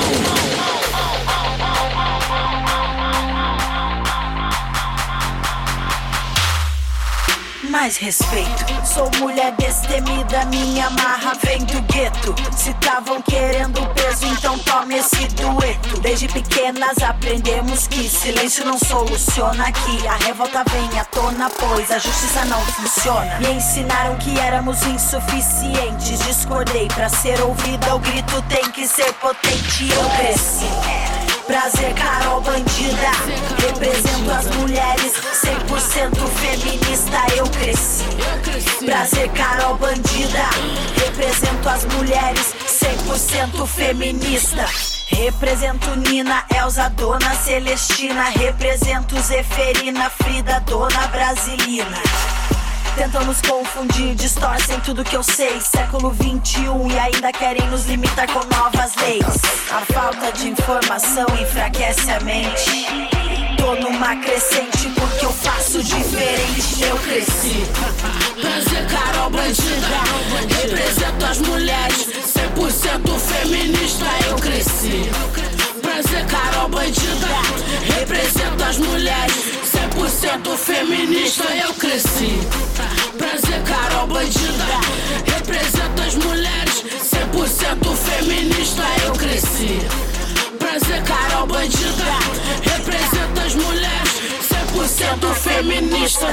Mais respeito, sou mulher destemida, minha marra vem do gueto. Se tavam querendo peso, então tome esse dueto. Desde pequenas aprendemos que silêncio não soluciona, que a revolta vem à tona, pois a justiça não funciona. Me ensinaram que éramos insuficientes, discordei pra ser ouvida, o grito tem que ser potente. Eu cresci. Prazer, Carol Bandida. Represento as mulheres, 100% feminista. Eu cresci. Prazer, Carol Bandida. Represento as mulheres, 100% feminista. Represento Nina, Elza, Dona Celestina. Represento Zeferina, Frida, Dona Brasilina. Tentam nos confundir, distorcem tudo que eu sei. Século 21 e ainda querem nos limitar com novas leis. A falta de informação enfraquece a mente. Tô numa crescente porque eu faço diferente. Eu cresci.
Prazer, Carol Bandida. Represento as mulheres, 100% feminista. Eu cresci. Prazer, Carol Bandida. Represento as mulheres, 100% feminista. Eu cresci. Prazer, Carol Bandida. Represento as mulheres, 100% feminista. Eu cresci. Prazer, Carol Bandida. Represento as mulheres, 100% feminista.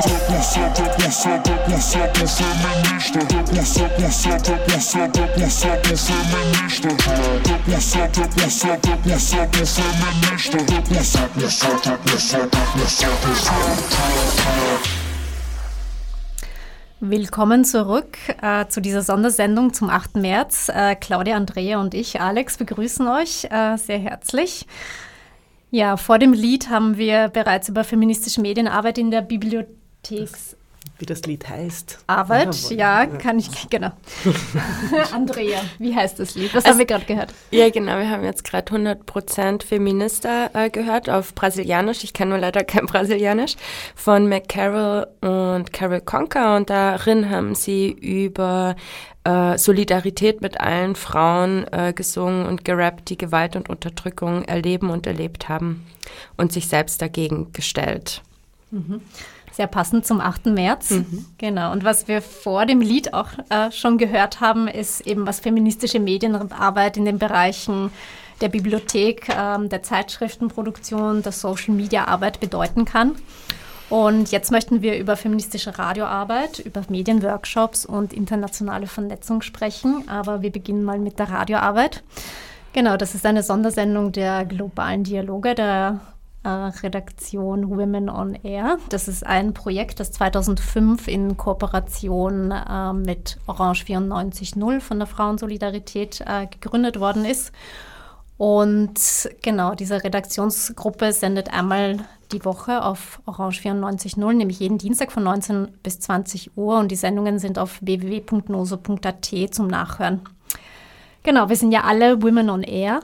100%
Willkommen zurück zu dieser Sondersendung zum 8. März. Claudia, Andrea und ich, Alex, begrüßen euch sehr herzlich. Ja, vor dem Lied haben wir bereits über feministische Medienarbeit in der Bibliotheks...
Wie das Lied heißt.
Arbeit, ja, kann ich, genau. Andrea, wie heißt das Lied? Was haben wir gerade gehört?
Ja, genau, wir haben jetzt gerade 100% Feminista gehört auf Brasilianisch. Ich kann nur leider kein Brasilianisch. Von McCarroll und Carol Conker. Und darin haben sie über Solidarität mit allen Frauen gesungen und gerappt, die Gewalt und Unterdrückung erleben und erlebt haben und sich selbst dagegen gestellt.
Mhm. Sehr passend zum 8. März. Mhm. Genau. Und was wir vor dem Lied auch schon gehört haben, ist eben, was feministische Medienarbeit in den Bereichen der Bibliothek, der Zeitschriftenproduktion, der Social-Media-Arbeit bedeuten kann. Und jetzt möchten wir über feministische Radioarbeit, über Medienworkshops und internationale Vernetzung sprechen. Aber wir beginnen mal mit der Radioarbeit. Genau, das ist eine Sondersendung der globalen Dialoge, der Redaktion Women on Air. Das ist ein Projekt, das 2005 in Kooperation mit Orange 94.0 von der Frauensolidarität gegründet worden ist. Und genau, diese Redaktionsgruppe sendet einmal die Woche auf Orange 94.0, nämlich jeden Dienstag von 19 bis 20 Uhr. Und die Sendungen sind auf www.noso.at zum Nachhören. Genau, wir sind ja alle Women on Air.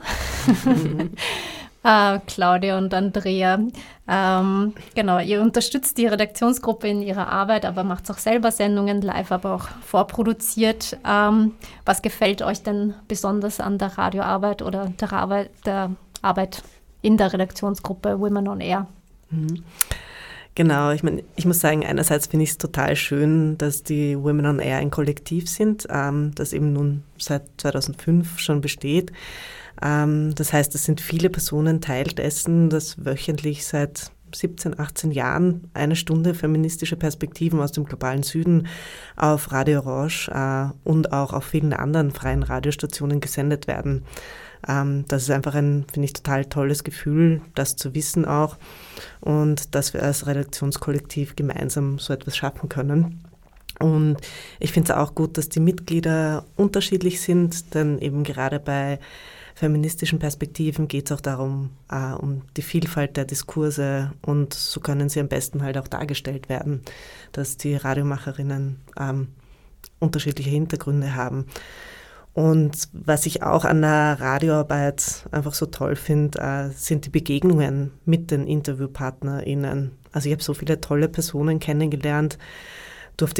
Claudia und Andrea. Genau, ihr unterstützt die Redaktionsgruppe in ihrer Arbeit, aber macht auch selber Sendungen live, aber auch vorproduziert. Was gefällt euch denn besonders an der Radioarbeit oder der Arbeit in der Redaktionsgruppe Women on Air?
Mhm. Genau, ich meine, ich muss sagen, einerseits finde ich es total schön, dass die Women on Air ein Kollektiv sind, das eben nun seit 2005 schon besteht. Das heißt, es sind viele Personen Teil dessen, dass wöchentlich seit 17, 18 Jahren eine Stunde feministische Perspektiven aus dem globalen Süden auf Radio Orange und auch auf vielen anderen freien Radiostationen gesendet werden. Das ist einfach ein, finde ich, total tolles Gefühl, das zu wissen auch und dass wir als Redaktionskollektiv gemeinsam so etwas schaffen können. Und ich finde es auch gut, dass die Mitglieder unterschiedlich sind, denn eben gerade bei feministischen Perspektiven geht es auch darum, um die Vielfalt der Diskurse und so können sie am besten halt auch dargestellt werden, dass die Radiomacherinnen unterschiedliche Hintergründe haben. Und was ich auch an der Radioarbeit einfach so toll finde, sind die Begegnungen mit den InterviewpartnerInnen. Also ich habe so viele tolle Personen kennengelernt, durfte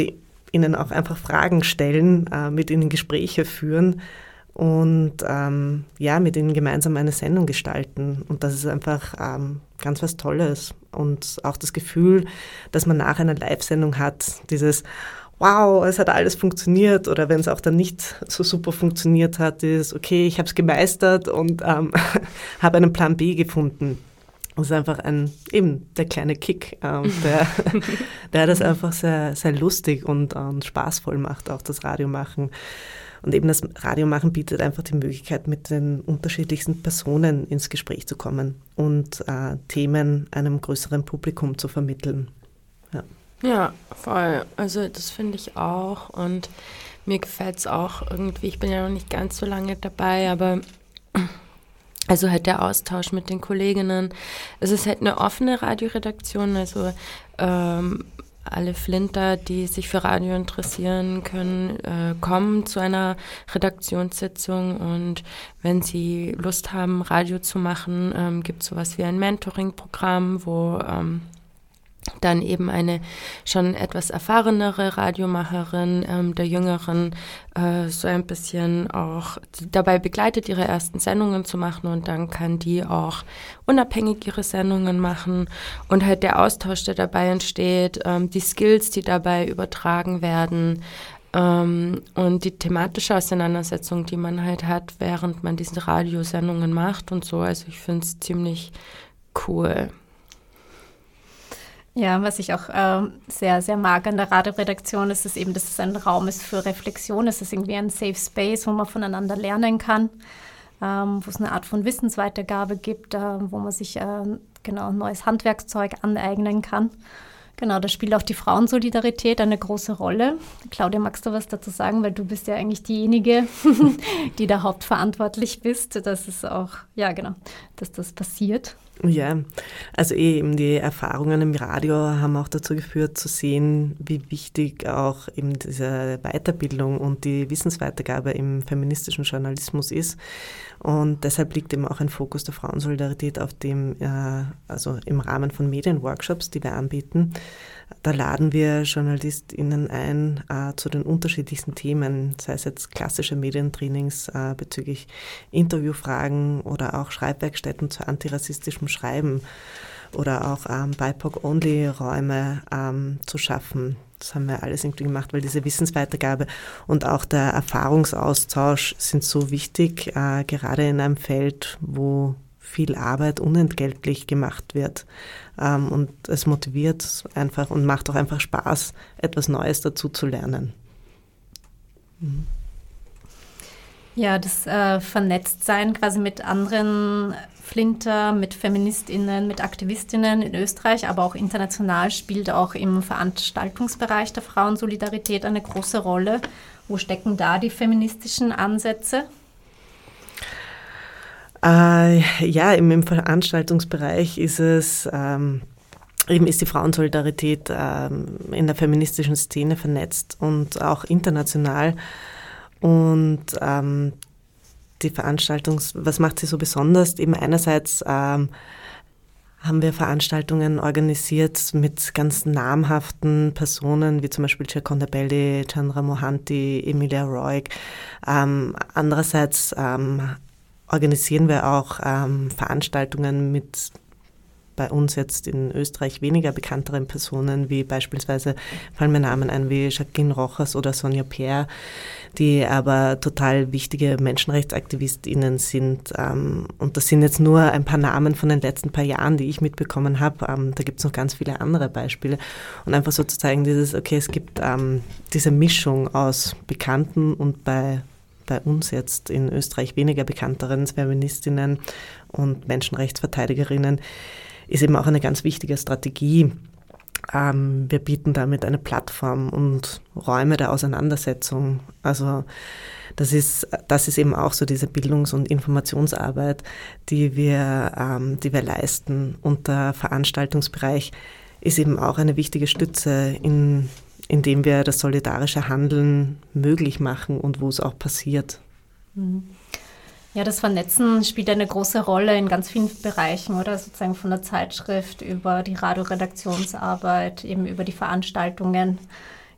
ihnen auch einfach Fragen stellen, mit ihnen Gespräche führen und mit ihnen gemeinsam eine Sendung gestalten. Und das ist einfach ganz was Tolles. Und auch das Gefühl, dass man nach einer Live-Sendung hat, dieses wow, es hat alles funktioniert, oder wenn es auch dann nicht so super funktioniert hat, ist okay, ich habe es gemeistert und habe einen Plan B gefunden. Das ist einfach der kleine Kick, der das einfach sehr, sehr lustig und spaßvoll macht, auch das Radiomachen. Und eben das Radiomachen bietet einfach die Möglichkeit, mit den unterschiedlichsten Personen ins Gespräch zu kommen und Themen einem größeren Publikum zu vermitteln.
Ja, voll. Also das finde ich auch, und mir gefällt es auch irgendwie, ich bin ja noch nicht ganz so lange dabei, aber also halt der Austausch mit den Kolleginnen. Es ist halt eine offene Radioredaktion, also alle Flinter, die sich für Radio interessieren können, kommen zu einer Redaktionssitzung, und wenn sie Lust haben, Radio zu machen, gibt es sowas wie ein Mentoring-Programm, wo dann eben eine schon etwas erfahrenere Radiomacherin der Jüngeren so ein bisschen auch dabei begleitet, ihre ersten Sendungen zu machen, und dann kann die auch unabhängig ihre Sendungen machen, und halt der Austausch, der dabei entsteht, die Skills, die dabei übertragen werden, und die thematische Auseinandersetzung, die man halt hat, während man diese Radiosendungen macht und so. Also ich finde es ziemlich cool.
Ja, was ich auch sehr, sehr mag an der Radioredaktion ist eben, dass es ein Raum ist für Reflexion. Es ist irgendwie ein Safe Space, wo man voneinander lernen kann, wo es eine Art von Wissensweitergabe gibt, wo man sich neues Handwerkszeug aneignen kann. Genau, da spielt auch die Frauensolidarität eine große Rolle. Claudia, magst du was dazu sagen? Weil du bist ja eigentlich diejenige, die da hauptverantwortlich bist, dass es auch, dass das passiert.
Ja, also eben die Erfahrungen im Radio haben auch dazu geführt, zu sehen, wie wichtig auch eben diese Weiterbildung und die Wissensweitergabe im feministischen Journalismus ist. Und deshalb liegt eben auch ein Fokus der Frauensolidarität auf dem, also im Rahmen von Medienworkshops, die wir anbieten. Da laden wir JournalistInnen ein zu den unterschiedlichsten Themen, sei es jetzt klassische Medientrainings bezüglich Interviewfragen oder auch Schreibwerkstätten zu antirassistischem Schreiben oder auch BIPOC-Only-Räume zu schaffen. Das haben wir alles irgendwie gemacht, weil diese Wissensweitergabe und auch der Erfahrungsaustausch sind so wichtig, gerade in einem Feld, wo viel Arbeit unentgeltlich gemacht wird. Und es motiviert einfach und macht auch einfach Spaß, etwas Neues dazu zu lernen. Mhm.
Ja, das Vernetztsein quasi mit anderen Flinter, mit FeministInnen, mit AktivistInnen in Österreich, aber auch international spielt auch im Veranstaltungsbereich der Frauensolidarität eine große Rolle. Wo stecken da die feministischen Ansätze?
Im Veranstaltungsbereich ist es ist die Frauensolidarität in der feministischen Szene vernetzt und auch international. Und die was macht sie so besonders? Eben einerseits haben wir Veranstaltungen organisiert mit ganz namhaften Personen, wie zum Beispiel Gioconda Belli, Chandra Mohanty, Emilia Roig. Andererseits organisieren wir auch Veranstaltungen mit bei uns jetzt in Österreich weniger bekannteren Personen, wie beispielsweise, fallen mir Namen ein, wie Jacqueline Rojas oder Sonja Peer, die aber total wichtige MenschenrechtsaktivistInnen sind. Und das sind jetzt nur ein paar Namen von den letzten paar Jahren, die ich mitbekommen habe. Da gibt es noch ganz viele andere Beispiele. Und einfach so zu zeigen, es gibt diese Mischung aus Bekannten und bei uns jetzt in Österreich weniger bekannteren Feministinnen und Menschenrechtsverteidigerinnen, ist eben auch eine ganz wichtige Strategie. Wir bieten damit eine Plattform und Räume der Auseinandersetzung. Also das ist eben auch so diese Bildungs- und Informationsarbeit, die wir leisten. Und der Veranstaltungsbereich ist eben auch eine wichtige Stütze, indem wir das solidarische Handeln möglich machen und wo es auch passiert.
Ja, das Vernetzen spielt eine große Rolle in ganz vielen Bereichen, oder? Sozusagen von der Zeitschrift über die Radioredaktionsarbeit, eben über die Veranstaltungen.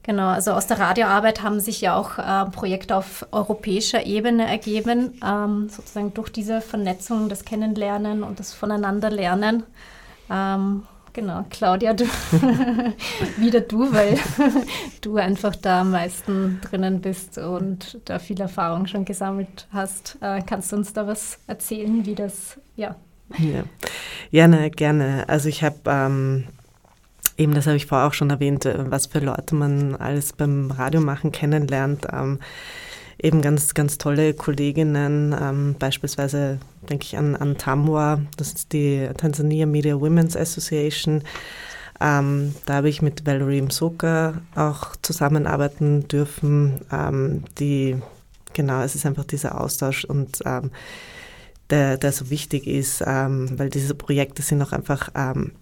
Genau, also aus der Radioarbeit haben sich ja auch Projekte auf europäischer Ebene ergeben, sozusagen durch diese Vernetzung, das Kennenlernen und das Voneinanderlernen. Genau, Claudia, wieder du, weil du einfach da am meisten drinnen bist und da viel Erfahrung schon gesammelt hast. Kannst du uns da was erzählen, wie das, ja?
Ja, gerne. Also ich habe, eben das habe ich vorher auch schon erwähnt, was für Leute man alles beim Radiomachen kennenlernt. Eben ganz, ganz tolle Kolleginnen, beispielsweise denke ich an TAMWA, das ist die Tanzania Media Women's Association. Da habe ich mit Valerie Msoka auch zusammenarbeiten dürfen. Es ist einfach dieser Austausch und der so wichtig ist, weil diese Projekte sind auch einfach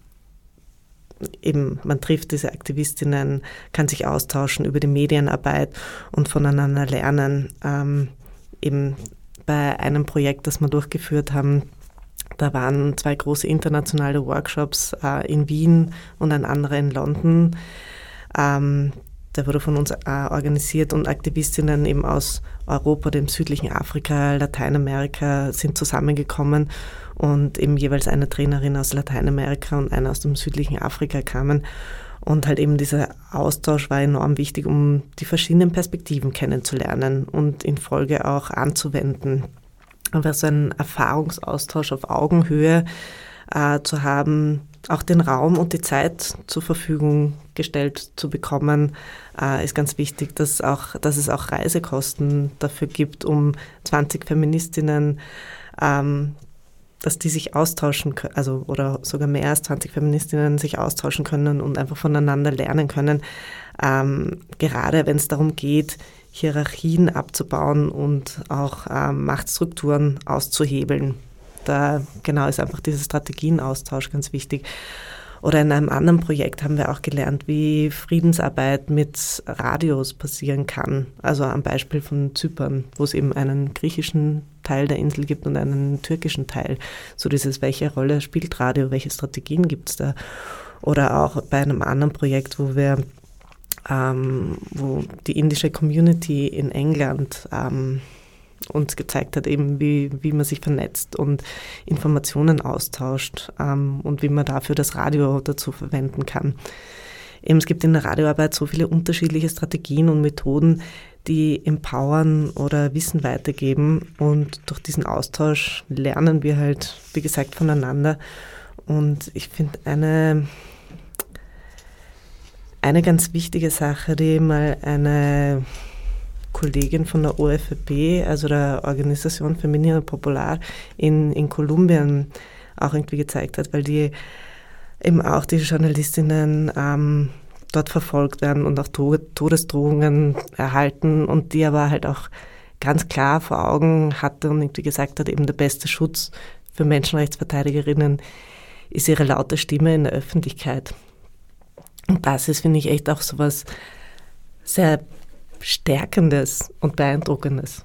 eben, man trifft diese Aktivistinnen, kann sich austauschen über die Medienarbeit und voneinander lernen. Eben bei einem Projekt, das wir durchgeführt haben, da waren 2 große internationale Workshops in Wien und ein anderer in London. Der wurde von uns organisiert und Aktivistinnen eben aus Europa, dem südlichen Afrika, Lateinamerika sind zusammengekommen und eben jeweils eine Trainerin aus Lateinamerika und eine aus dem südlichen Afrika kamen. Und halt eben dieser Austausch war enorm wichtig, um die verschiedenen Perspektiven kennenzulernen und in Folge auch anzuwenden. Einfach so einen Erfahrungsaustausch auf Augenhöhe zu haben, auch den Raum und die Zeit zur Verfügung gestellt zu bekommen, ist ganz wichtig, dass es auch Reisekosten dafür gibt, um 20 Feministinnen, dass die sich austauschen können, also oder sogar mehr als 20 Feministinnen sich austauschen können und einfach voneinander lernen können, gerade wenn es darum geht, Hierarchien abzubauen und auch Machtstrukturen auszuhebeln. Da ist einfach dieser Strategienaustausch ganz wichtig. Oder in einem anderen Projekt haben wir auch gelernt, wie Friedensarbeit mit Radios passieren kann. Also am Beispiel von Zypern, wo es eben einen griechischen Teil der Insel gibt und einen türkischen Teil. So dieses, welche Rolle spielt Radio, welche Strategien gibt es da? Oder auch bei einem anderen Projekt, wo die indische Community in England uns gezeigt hat, eben wie man sich vernetzt und Informationen austauscht und wie man dafür das Radio dazu verwenden kann. Eben, es gibt in der Radioarbeit so viele unterschiedliche Strategien und Methoden, die empowern oder Wissen weitergeben, und durch diesen Austausch lernen wir halt, wie gesagt, voneinander. Und ich finde eine ganz wichtige Sache, die mal eine Kollegin von der OFP, also der Organisation Femenina Popular in Kolumbien, auch irgendwie gezeigt hat, weil die eben auch die Journalistinnen dort verfolgt werden und auch Todesdrohungen erhalten, und die aber halt auch ganz klar vor Augen hatte und irgendwie gesagt hat, eben der beste Schutz für Menschenrechtsverteidigerinnen ist ihre laute Stimme in der Öffentlichkeit. Und das ist, finde ich, echt auch so was sehr Stärkendes und Beeindruckendes.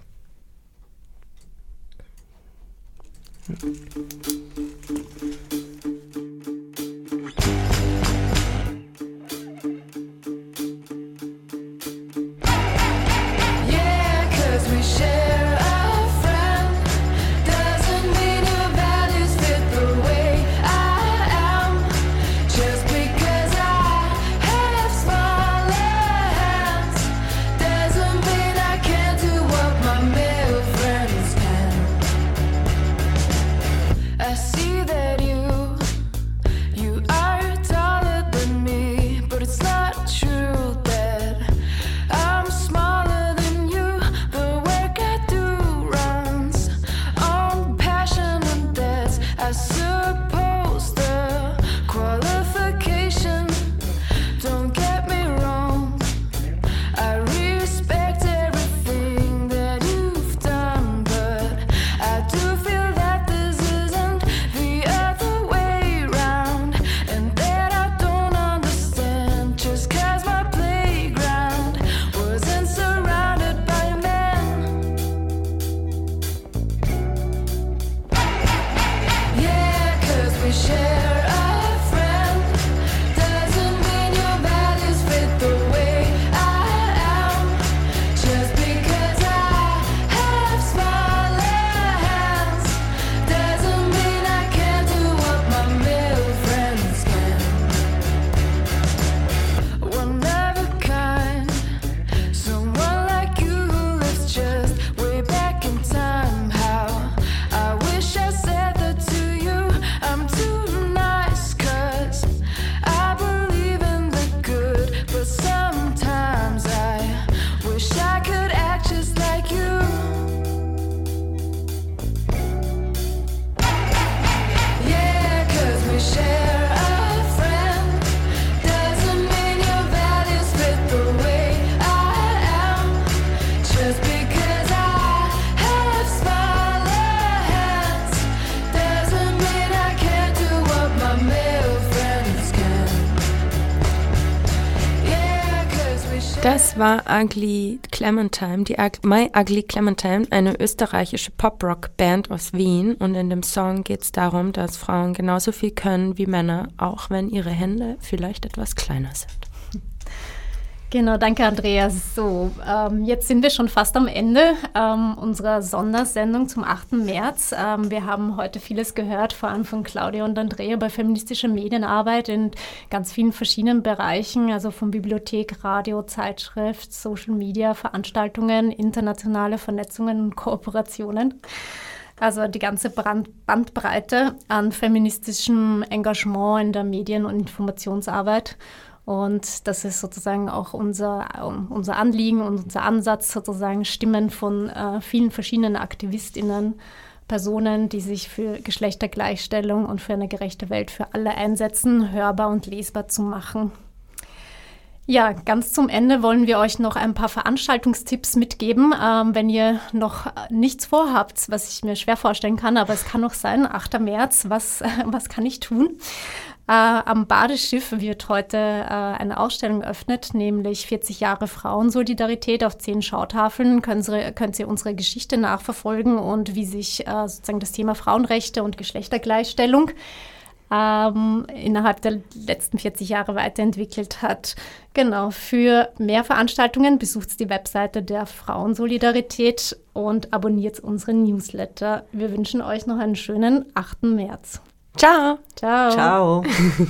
Das war Ugly Clementine, die My Ugly Clementine, eine österreichische Pop-Rock-Band aus Wien. Und in dem Song geht es darum, dass Frauen genauso viel können wie Männer, auch wenn ihre Hände vielleicht etwas kleiner sind.
Genau, danke Andreas. So, jetzt sind wir schon fast am Ende unserer Sondersendung zum 8. März. Wir haben heute vieles gehört, vor allem von Claudia und Andrea über feministische Medienarbeit in ganz vielen verschiedenen Bereichen, also von Bibliothek, Radio, Zeitschrift, Social Media, Veranstaltungen, internationale Vernetzungen und Kooperationen. Also die ganze Bandbreite an feministischem Engagement in der Medien- und Informationsarbeit. Und das ist sozusagen auch unser Anliegen und unser Ansatz, sozusagen Stimmen von vielen verschiedenen AktivistInnen, Personen, die sich für Geschlechtergleichstellung und für eine gerechte Welt für alle einsetzen, hörbar und lesbar zu machen. Ja, ganz zum Ende wollen wir euch noch ein paar Veranstaltungstipps mitgeben. Wenn ihr noch nichts vorhabt, was ich mir schwer vorstellen kann, aber es kann noch sein, 8. März, was kann ich tun? Am Badeschiff wird heute eine Ausstellung eröffnet, nämlich 40 Jahre Frauensolidarität auf 10 Schautafeln. Könnt ihr unsere Geschichte nachverfolgen und wie sich sozusagen das Thema Frauenrechte und Geschlechtergleichstellung innerhalb der letzten 40 Jahre weiterentwickelt hat. Genau, für mehr Veranstaltungen besucht die Webseite der Frauensolidarität und abonniert unseren Newsletter. Wir wünschen euch noch einen schönen 8. März.
Ciao.
Ciao.
Ciao.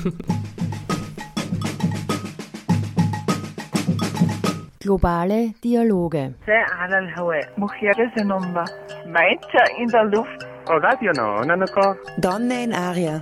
Globale Dialoge.
Sei على الهواء مخيرة نمبر. Mainzer in der Luft.
Radio no, non ancora.
Donne in aria.